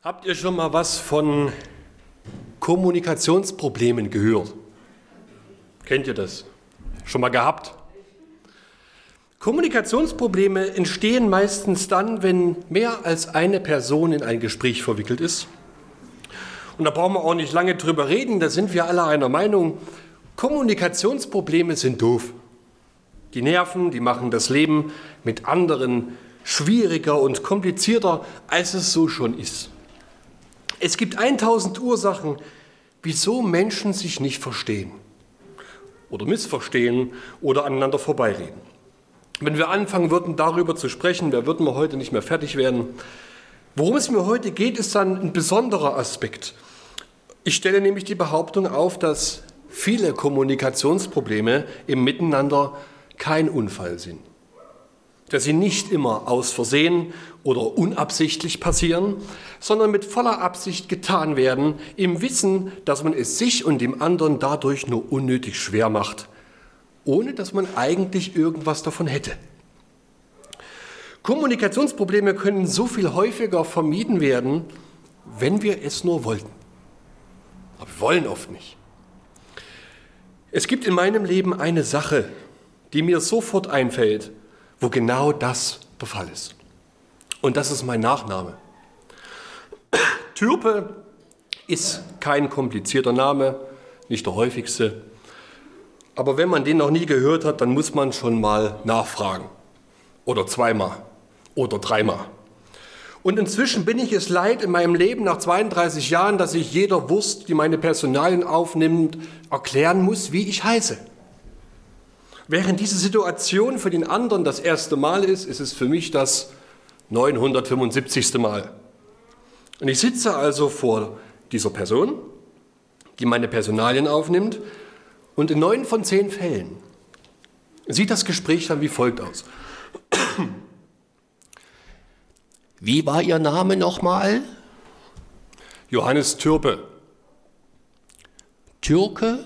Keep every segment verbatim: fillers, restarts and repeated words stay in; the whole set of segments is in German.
Habt ihr schon mal was von Kommunikationsproblemen gehört? Kennt ihr das? Schon mal gehabt? Kommunikationsprobleme entstehen meistens dann, wenn mehr als eine Person in ein Gespräch verwickelt ist. Und da brauchen wir auch nicht lange drüber reden, da sind wir alle einer Meinung. Kommunikationsprobleme sind doof. Die nerven, die machen das Leben mit anderen schwieriger und komplizierter, als es so schon ist. Es gibt tausend Ursachen, wieso Menschen sich nicht verstehen oder missverstehen oder aneinander vorbeireden. Wenn wir anfangen würden, darüber zu sprechen, da würden wir heute nicht mehr fertig werden. Worum es mir heute geht, ist dann ein besonderer Aspekt. Ich stelle nämlich die Behauptung auf, dass viele Kommunikationsprobleme im Miteinander kein Unfall sind. Dass sie nicht immer aus Versehen oder unabsichtlich passieren, sondern mit voller Absicht getan werden, im Wissen, dass man es sich und dem anderen dadurch nur unnötig schwer macht, ohne dass man eigentlich irgendwas davon hätte. Kommunikationsprobleme können so viel häufiger vermieden werden, wenn wir es nur wollten. Aber wir wollen oft nicht. Es gibt in meinem Leben eine Sache, die mir sofort einfällt, wo genau das der Fall ist. Und das ist mein Nachname. Türpe ist kein komplizierter Name, nicht der häufigste. Aber wenn man den noch nie gehört hat, dann muss man schon mal nachfragen. Oder zweimal. Oder dreimal. Und inzwischen bin ich es leid in meinem Leben nach zweiunddreißig Jahren, dass ich jeder Wurst, die meine Personalien aufnimmt, erklären muss, wie ich heiße. Während diese Situation für den anderen das erste Mal ist, ist es für mich das neunhundertfünfundsiebzigste Mal. Und ich sitze also vor dieser Person, die meine Personalien aufnimmt, und in neun von zehn Fällen sieht das Gespräch dann wie folgt aus. Wie war Ihr Name nochmal? Johannes Türpe. Türke?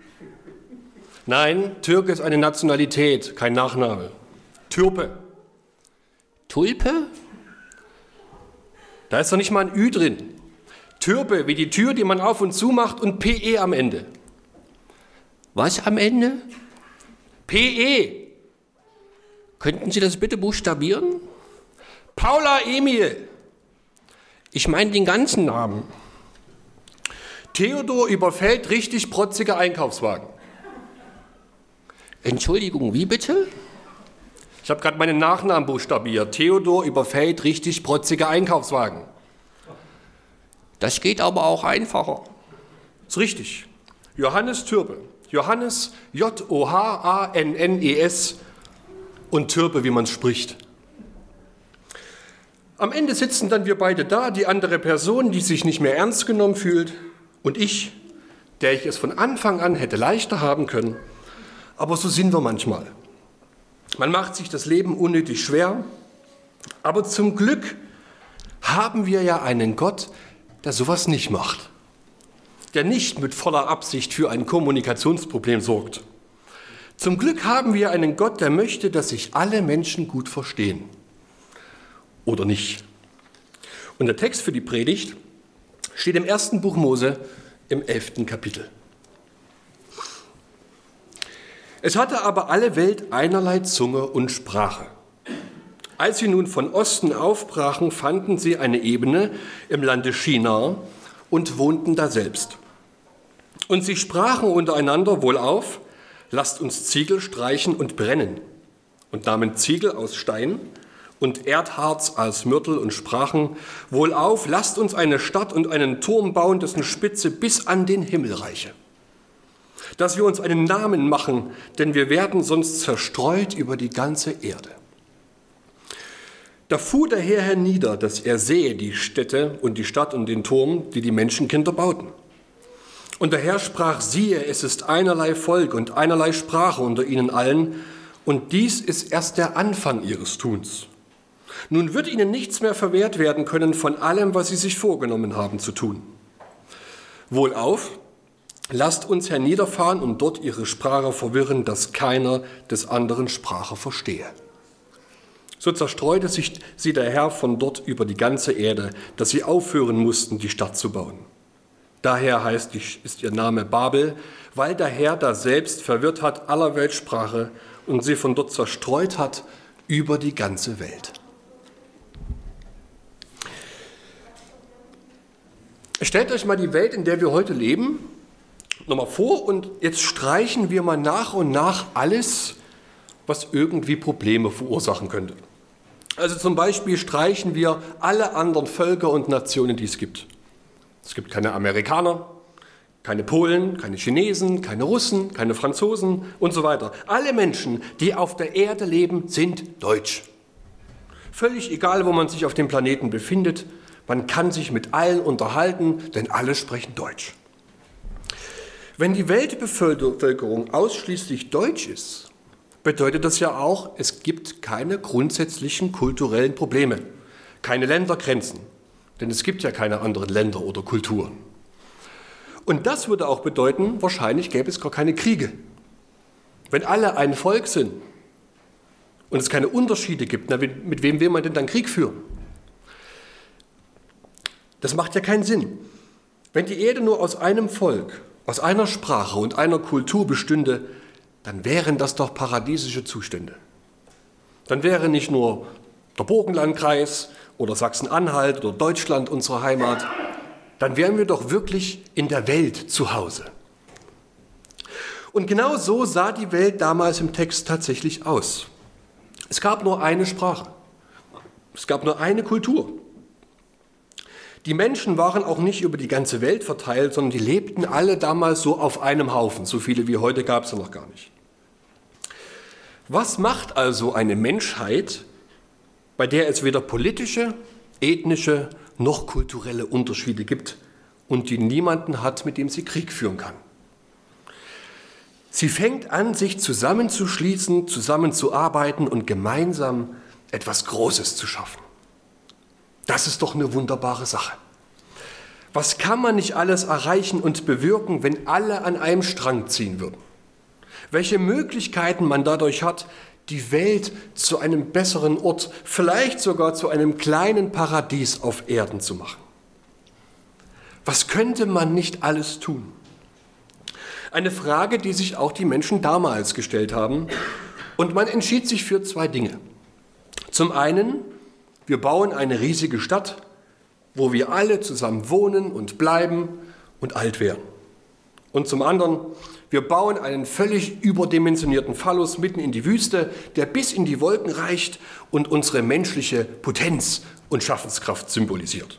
Nein, Türke ist eine Nationalität, kein Nachname. Türpe. Tulpe? Da ist doch nicht mal ein Ü drin. Türpe, wie die Tür, die man auf und zu macht, und P E am Ende. Was am Ende? P E. Könnten Sie das bitte buchstabieren? Paula Emil. Ich meine den ganzen Namen. Theodor überfällt richtig protzige Einkaufswagen. Entschuldigung, wie bitte? Ich habe gerade meinen Nachnamen buchstabiert. Theodor überfällt richtig protzige Einkaufswagen. Das geht aber auch einfacher. Ist richtig. Johannes Türpe. Johannes, J O H A N N E S und Türpe, wie man es spricht. Am Ende sitzen dann wir beide da, die andere Person, die sich nicht mehr ernst genommen fühlt, und ich, der ich es von Anfang an hätte leichter haben können. Aber so sind wir manchmal. Man macht sich das Leben unnötig schwer, aber zum Glück haben wir ja einen Gott, der sowas nicht macht, der nicht mit voller Absicht für ein Kommunikationsproblem sorgt. Zum Glück haben wir einen Gott, der möchte, dass sich alle Menschen gut verstehen. Oder nicht. Und der Text für die Predigt steht im ersten Buch Mose im elften Kapitel. Es hatte aber alle Welt einerlei Zunge und Sprache. Als sie nun von Osten aufbrachen, fanden sie eine Ebene im Lande Shinar und wohnten daselbst. Und sie sprachen untereinander wohlauf, lasst uns Ziegel streichen und brennen, und nahmen Ziegel aus Stein und Erdharz als Mörtel und sprachen, wohlauf, lasst uns eine Stadt und einen Turm bauen, dessen Spitze bis an den Himmel reiche. Dass wir uns einen Namen machen, denn wir werden sonst zerstreut über die ganze Erde. Da fuhr der Herr hernieder, dass er sähe die Städte und die Stadt und den Turm, die die Menschenkinder bauten. Und der Herr sprach, siehe, es ist einerlei Volk und einerlei Sprache unter ihnen allen, und dies ist erst der Anfang ihres Tuns. Nun wird ihnen nichts mehr verwehrt werden können von allem, was sie sich vorgenommen haben zu tun. Wohlauf, lasst uns herniederfahren und dort ihre Sprache verwirren, dass keiner des anderen Sprache verstehe. So zerstreute sich sie der Herr von dort über die ganze Erde, dass sie aufhören mussten, die Stadt zu bauen. Daher heißt, ist ihr Name Babel, weil der Herr da selbst verwirrt hat aller Weltsprache und sie von dort zerstreut hat über die ganze Welt. Stellt euch mal die Welt, in der wir heute leben, nochmal vor und jetzt streichen wir mal nach und nach alles, was irgendwie Probleme verursachen könnte. Also zum Beispiel streichen wir alle anderen Völker und Nationen, die es gibt. Es gibt keine Amerikaner, keine Polen, keine Chinesen, keine Russen, keine Franzosen und so weiter. Alle Menschen, die auf der Erde leben, sind deutsch. Völlig egal, wo man sich auf dem Planeten befindet, man kann sich mit allen unterhalten, denn alle sprechen Deutsch. Wenn die Weltbevölkerung ausschließlich deutsch ist, bedeutet das ja auch, es gibt keine grundsätzlichen kulturellen Probleme, keine Ländergrenzen, denn es gibt ja keine anderen Länder oder Kulturen. Und das würde auch bedeuten, wahrscheinlich gäbe es gar keine Kriege. Wenn alle ein Volk sind und es keine Unterschiede gibt, na, mit wem will man denn dann Krieg führen? Das macht ja keinen Sinn. Wenn die Erde nur aus einem Volk, aus einer Sprache und einer Kultur bestünde, dann wären das doch paradiesische Zustände. Dann wäre nicht nur der Burgenlandkreis oder Sachsen-Anhalt oder Deutschland unsere Heimat, dann wären wir doch wirklich in der Welt zu Hause. Und genau so sah die Welt damals im Text tatsächlich aus. Es gab nur eine Sprache, es gab nur eine Kultur. Die Menschen waren auch nicht über die ganze Welt verteilt, sondern die lebten alle damals so auf einem Haufen. So viele wie heute gab es ja noch gar nicht. Was macht also eine Menschheit, bei der es weder politische, ethnische noch kulturelle Unterschiede gibt und die niemanden hat, mit dem sie Krieg führen kann? Sie fängt an, sich zusammenzuschließen, zusammenzuarbeiten und gemeinsam etwas Großes zu schaffen. Das ist doch eine wunderbare Sache. Was kann man nicht alles erreichen und bewirken, wenn alle an einem Strang ziehen würden? Welche Möglichkeiten man dadurch hat, die Welt zu einem besseren Ort, vielleicht sogar zu einem kleinen Paradies auf Erden zu machen. Was könnte man nicht alles tun? Eine Frage, die sich auch die Menschen damals gestellt haben. Und man entschied sich für zwei Dinge. Zum einen, wir bauen eine riesige Stadt, wo wir alle zusammen wohnen und bleiben und alt werden. Und zum anderen, wir bauen einen völlig überdimensionierten Phallus mitten in die Wüste, der bis in die Wolken reicht und unsere menschliche Potenz und Schaffenskraft symbolisiert.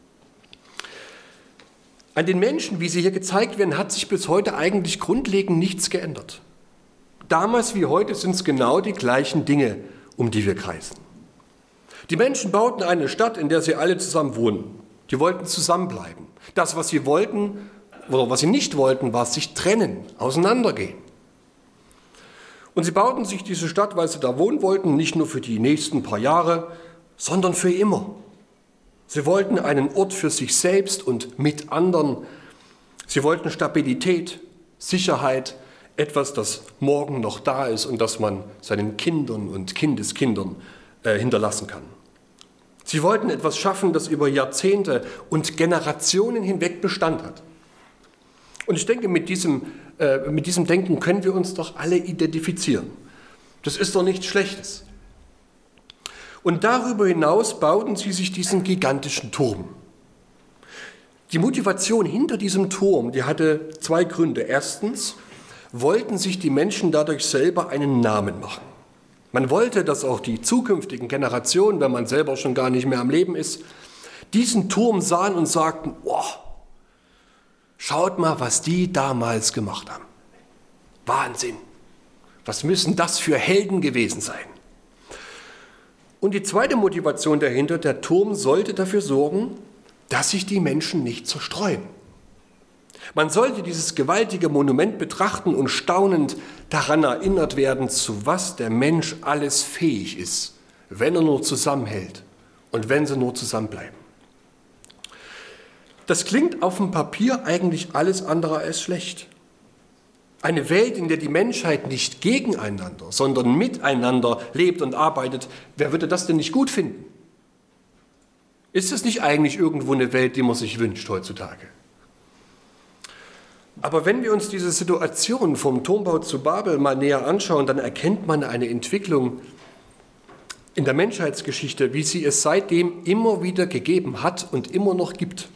An den Menschen, wie sie hier gezeigt werden, hat sich bis heute eigentlich grundlegend nichts geändert. Damals wie heute sind es genau die gleichen Dinge, um die wir kreisen. Die Menschen bauten eine Stadt, in der sie alle zusammen wohnen. Die wollten zusammenbleiben. Das, was sie wollten, oder was sie nicht wollten, war sich trennen, auseinandergehen. Und sie bauten sich diese Stadt, weil sie da wohnen wollten, nicht nur für die nächsten paar Jahre, sondern für immer. Sie wollten einen Ort für sich selbst und mit anderen. Sie wollten Stabilität, Sicherheit, etwas, das morgen noch da ist und das man seinen Kindern und Kindeskindern äh, hinterlassen kann. Sie wollten etwas schaffen, das über Jahrzehnte und Generationen hinweg Bestand hat. Und ich denke, mit diesem, äh, mit diesem Denken können wir uns doch alle identifizieren. Das ist doch nichts Schlechtes. Und darüber hinaus bauten sie sich diesen gigantischen Turm. Die Motivation hinter diesem Turm, die hatte zwei Gründe. Erstens wollten sich die Menschen dadurch selber einen Namen machen. Man wollte, dass auch die zukünftigen Generationen, wenn man selber schon gar nicht mehr am Leben ist, diesen Turm sahen und sagten, oh, schaut mal, was die damals gemacht haben. Wahnsinn. Was müssen das für Helden gewesen sein? Und die zweite Motivation dahinter, der Turm sollte dafür sorgen, dass sich die Menschen nicht zerstreuen. Man sollte dieses gewaltige Monument betrachten und staunend daran erinnert werden, zu was der Mensch alles fähig ist, wenn er nur zusammenhält und wenn sie nur zusammenbleiben. Das klingt auf dem Papier eigentlich alles andere als schlecht. Eine Welt, in der die Menschheit nicht gegeneinander, sondern miteinander lebt und arbeitet, wer würde das denn nicht gut finden? Ist es nicht eigentlich irgendwo eine Welt, die man sich wünscht heutzutage? Aber wenn wir uns diese Situation vom Turmbau zu Babel mal näher anschauen, dann erkennt man eine Entwicklung in der Menschheitsgeschichte, wie sie es seitdem immer wieder gegeben hat und immer noch gibt.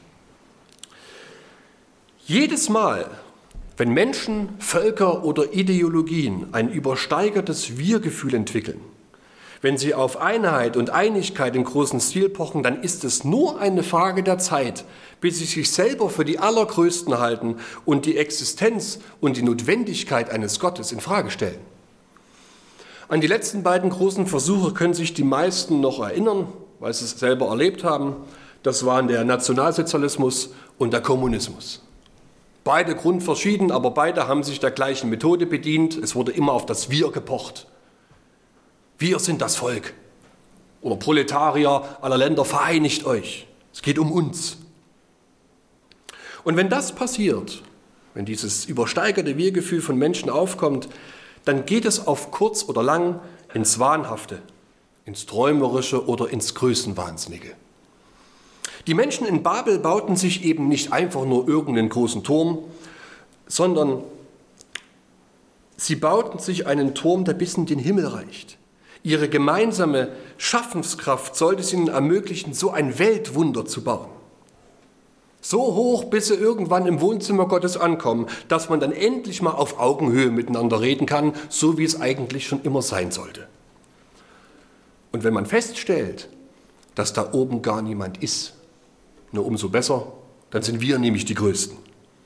Jedes Mal, wenn Menschen, Völker oder Ideologien ein übersteigertes Wir-Gefühl entwickeln, wenn sie auf Einheit und Einigkeit im großen Stil pochen, dann ist es nur eine Frage der Zeit, bis sie sich selber für die Allergrößten halten und die Existenz und die Notwendigkeit eines Gottes in Frage stellen. An die letzten beiden großen Versuche können sich die meisten noch erinnern, weil sie es selber erlebt haben. Das waren der Nationalsozialismus und der Kommunismus. Beide grundverschieden, aber beide haben sich der gleichen Methode bedient. Es wurde immer auf das Wir gepocht. Wir sind das Volk. Oder Proletarier aller Länder, vereinigt euch. Es geht um uns. Und wenn das passiert, wenn dieses übersteigerte Wir-Gefühl von Menschen aufkommt, dann geht es auf kurz oder lang ins Wahnhafte, ins Träumerische oder ins Größenwahnsinnige. Die Menschen in Babel bauten sich eben nicht einfach nur irgendeinen großen Turm, sondern sie bauten sich einen Turm, der bis in den Himmel reicht. Ihre gemeinsame Schaffenskraft sollte es ihnen ermöglichen, so ein Weltwunder zu bauen. So hoch, bis sie irgendwann im Wohnzimmer Gottes ankommen, dass man dann endlich mal auf Augenhöhe miteinander reden kann, so wie es eigentlich schon immer sein sollte. Und wenn man feststellt, dass da oben gar niemand ist, nur umso besser, dann sind wir nämlich die Größten.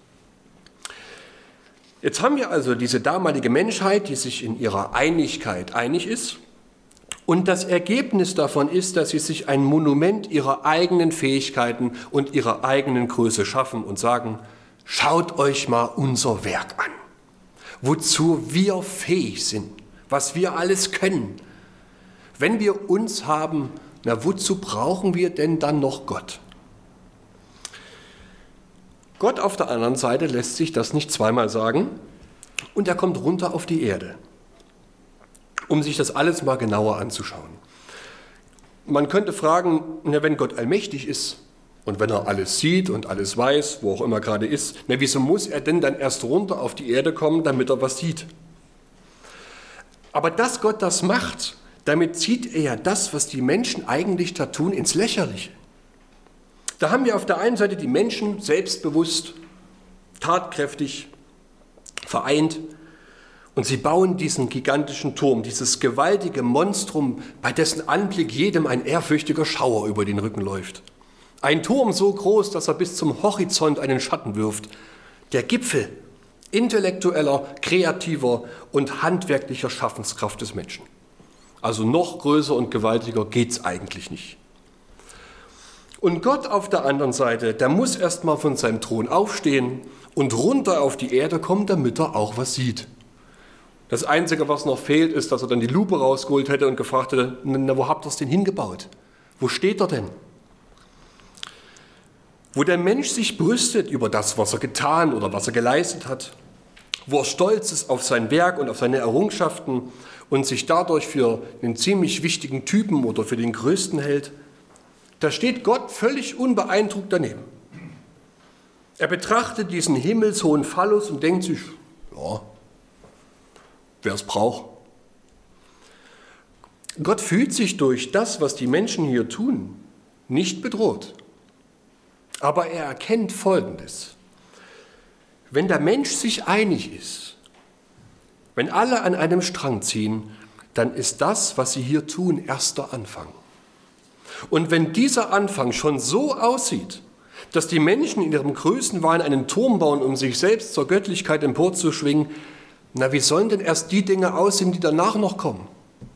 Jetzt haben wir also diese damalige Menschheit, die sich in ihrer Einigkeit einig ist. Und das Ergebnis davon ist, dass sie sich ein Monument ihrer eigenen Fähigkeiten und ihrer eigenen Größe schaffen und sagen, schaut euch mal unser Werk an, wozu wir fähig sind, was wir alles können. Wenn wir uns haben, na wozu brauchen wir denn dann noch Gott? Gott auf der anderen Seite lässt sich das nicht zweimal sagen und er kommt runter auf die Erde, um sich das alles mal genauer anzuschauen. Man könnte fragen, na, wenn Gott allmächtig ist und wenn er alles sieht und alles weiß, wo auch immer gerade ist, na, wieso muss er denn dann erst runter auf die Erde kommen, damit er was sieht? Aber dass Gott das macht, damit zieht er ja das, was die Menschen eigentlich da tun, ins Lächerliche. Da haben wir auf der einen Seite die Menschen selbstbewusst, tatkräftig, vereint und sie bauen diesen gigantischen Turm, dieses gewaltige Monstrum, bei dessen Anblick jedem ein ehrfürchtiger Schauer über den Rücken läuft. Ein Turm so groß, dass er bis zum Horizont einen Schatten wirft. Der Gipfel intellektueller, kreativer und handwerklicher Schaffenskraft des Menschen. Also noch größer und gewaltiger geht's eigentlich nicht. Und Gott auf der anderen Seite, der muss erst mal von seinem Thron aufstehen und runter auf die Erde kommen, damit er auch was sieht. Das Einzige, was noch fehlt, ist, dass er dann die Lupe rausgeholt hätte und gefragt hätte, na, wo habt ihr es denn hingebaut? Wo steht er denn? Wo der Mensch sich brüstet über das, was er getan oder was er geleistet hat, wo er stolz ist auf sein Werk und auf seine Errungenschaften und sich dadurch für einen ziemlich wichtigen Typen oder für den Größten hält, da steht Gott völlig unbeeindruckt daneben. Er betrachtet diesen himmelshohen Phallus und denkt sich, ja, wer es braucht. Gott fühlt sich durch das, was die Menschen hier tun, nicht bedroht. Aber er erkennt Folgendes. Wenn der Mensch sich einig ist, wenn alle an einem Strang ziehen, dann ist das, was sie hier tun, erster Anfang. Und wenn dieser Anfang schon so aussieht, dass die Menschen in ihrem Größenwahn einen Turm bauen, um sich selbst zur Göttlichkeit emporzuschwingen, na, wie sollen denn erst die Dinge aussehen, die danach noch kommen?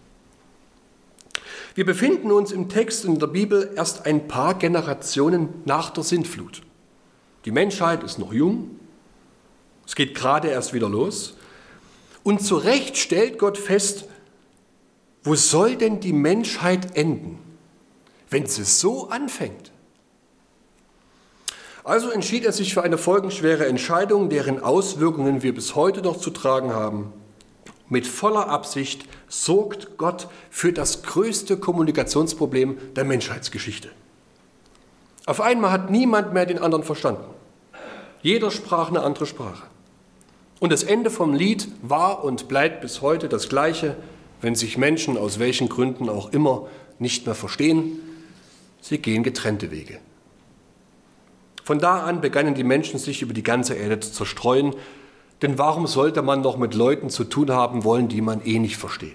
Wir befinden uns im Text in der Bibel erst ein paar Generationen nach der Sintflut. Die Menschheit ist noch jung, es geht gerade erst wieder los. Und zu Recht stellt Gott fest, wo soll denn die Menschheit enden, wenn sie so anfängt? Also entschied er sich für eine folgenschwere Entscheidung, deren Auswirkungen wir bis heute noch zu tragen haben. Mit voller Absicht sorgt Gott für das größte Kommunikationsproblem der Menschheitsgeschichte. Auf einmal hat niemand mehr den anderen verstanden. Jeder sprach eine andere Sprache. Und das Ende vom Lied war und bleibt bis heute das Gleiche, wenn sich Menschen aus welchen Gründen auch immer nicht mehr verstehen. Sie gehen getrennte Wege. Von da an begannen die Menschen sich über die ganze Erde zu zerstreuen, denn warum sollte man noch mit Leuten zu tun haben wollen, die man eh nicht versteht?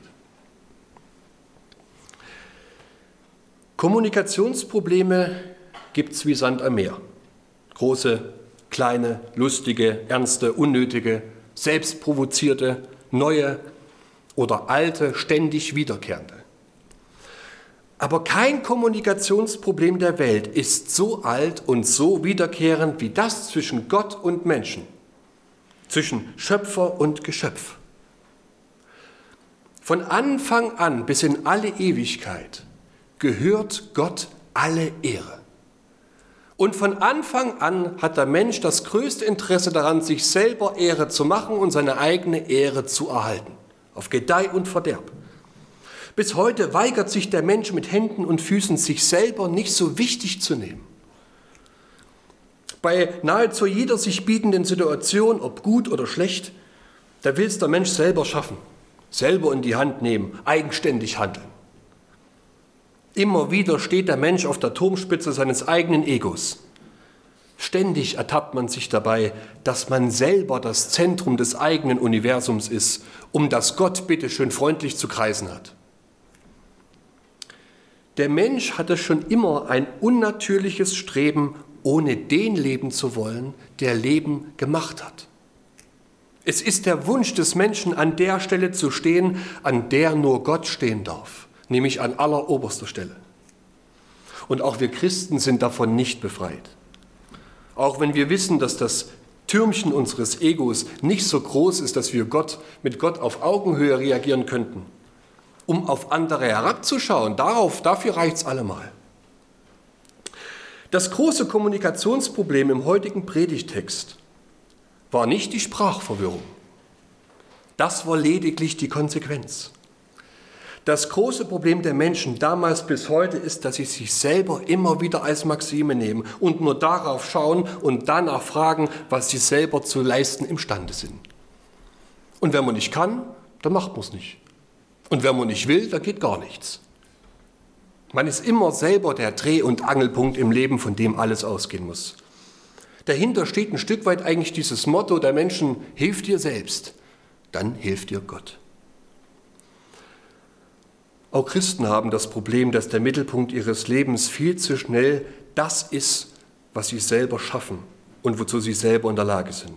Kommunikationsprobleme gibt es wie Sand am Meer. Große, kleine, lustige, ernste, unnötige, selbstprovozierte, neue oder alte, ständig wiederkehrende. Aber kein Kommunikationsproblem der Welt ist so alt und so wiederkehrend wie das zwischen Gott und Menschen, zwischen Schöpfer und Geschöpf. Von Anfang an bis in alle Ewigkeit gehört Gott alle Ehre. Und von Anfang an hat der Mensch das größte Interesse daran, sich selber Ehre zu machen und seine eigene Ehre zu erhalten, auf Gedeih und Verderb. Bis heute weigert sich der Mensch mit Händen und Füßen, sich selber nicht so wichtig zu nehmen. Bei nahezu jeder sich bietenden Situation, ob gut oder schlecht, da will es der Mensch selber schaffen, selber in die Hand nehmen, eigenständig handeln. Immer wieder steht der Mensch auf der Turmspitze seines eigenen Egos. Ständig ertappt man sich dabei, dass man selber das Zentrum des eigenen Universums ist, um das Gott bitteschön freundlich zu kreisen hat. Der Mensch hatte schon immer ein unnatürliches Streben, ohne den leben zu wollen, der Leben gemacht hat. Es ist der Wunsch des Menschen, an der Stelle zu stehen, an der nur Gott stehen darf, nämlich an alleroberster Stelle. Und auch wir Christen sind davon nicht befreit. Auch wenn wir wissen, dass das Türmchen unseres Egos nicht so groß ist, dass wir Gott, mit Gott auf Augenhöhe reagieren könnten, um auf andere herabzuschauen, darauf, dafür reicht es allemal. Das große Kommunikationsproblem im heutigen Predigtext war nicht die Sprachverwirrung. Das war lediglich die Konsequenz. Das große Problem der Menschen damals bis heute ist, dass sie sich selber immer wieder als Maxime nehmen und nur darauf schauen und danach fragen, was sie selber zu leisten imstande sind. Und wenn man nicht kann, dann macht man es nicht. Und wenn man nicht will, dann geht gar nichts. Man ist immer selber der Dreh- und Angelpunkt im Leben, von dem alles ausgehen muss. Dahinter steht ein Stück weit eigentlich dieses Motto der Menschen: Hilf dir selbst, dann hilft dir Gott. Auch Christen haben das Problem, dass der Mittelpunkt ihres Lebens viel zu schnell das ist, was sie selber schaffen und wozu sie selber in der Lage sind.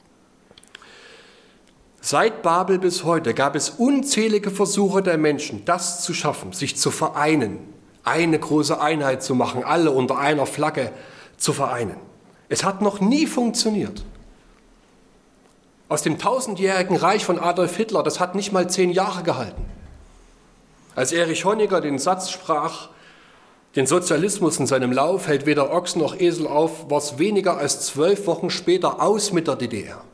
Seit Babel bis heute gab es unzählige Versuche der Menschen, das zu schaffen, sich zu vereinen, eine große Einheit zu machen, alle unter einer Flagge zu vereinen. Es hat noch nie funktioniert. Aus dem tausendjährigen Reich von Adolf Hitler, das hat nicht mal zehn Jahre gehalten. Als Erich Honecker den Satz sprach, den Sozialismus in seinem Lauf hält weder Ochs noch Esel auf, war es weniger als zwölf Wochen später aus mit der D D R.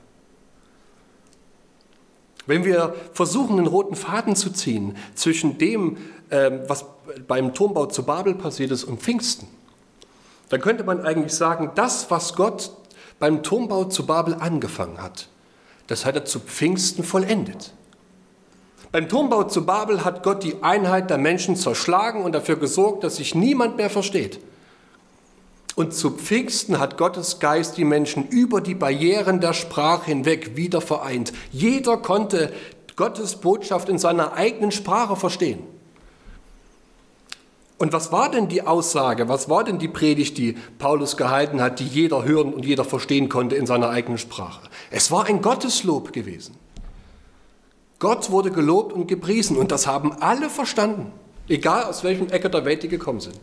Wenn wir versuchen, einen roten Faden zu ziehen zwischen dem, was beim Turmbau zu Babel passiert ist, und Pfingsten, dann könnte man eigentlich sagen, das, was Gott beim Turmbau zu Babel angefangen hat, das hat er zu Pfingsten vollendet. Beim Turmbau zu Babel hat Gott die Einheit der Menschen zerschlagen und dafür gesorgt, dass sich niemand mehr versteht. Und zu Pfingsten hat Gottes Geist die Menschen über die Barrieren der Sprache hinweg wieder vereint. Jeder konnte Gottes Botschaft in seiner eigenen Sprache verstehen. Und was war denn die Aussage, was war denn die Predigt, die Paulus gehalten hat, die jeder hören und jeder verstehen konnte in seiner eigenen Sprache? Es war ein Gotteslob gewesen. Gott wurde gelobt und gepriesen und das haben alle verstanden, egal aus welchem Ecke der Welt die gekommen sind.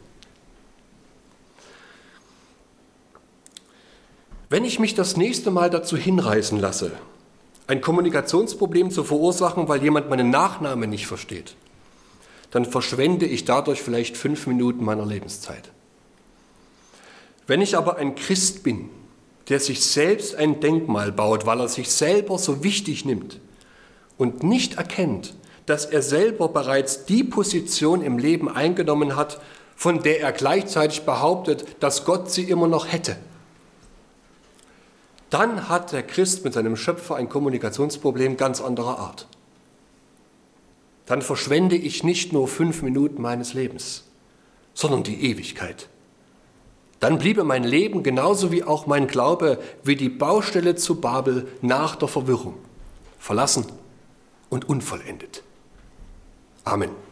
Wenn ich mich das nächste Mal dazu hinreißen lasse, ein Kommunikationsproblem zu verursachen, weil jemand meinen Nachnamen nicht versteht, dann verschwende ich dadurch vielleicht fünf Minuten meiner Lebenszeit. Wenn ich aber ein Christ bin, der sich selbst ein Denkmal baut, weil er sich selber so wichtig nimmt und nicht erkennt, dass er selber bereits die Position im Leben eingenommen hat, von der er gleichzeitig behauptet, dass Gott sie immer noch hätte, dann hat der Christ mit seinem Schöpfer ein Kommunikationsproblem ganz anderer Art. Dann verschwende ich nicht nur fünf Minuten meines Lebens, sondern die Ewigkeit. Dann bliebe mein Leben genauso wie auch mein Glaube wie die Baustelle zu Babel nach der Verwirrung, verlassen und unvollendet. Amen.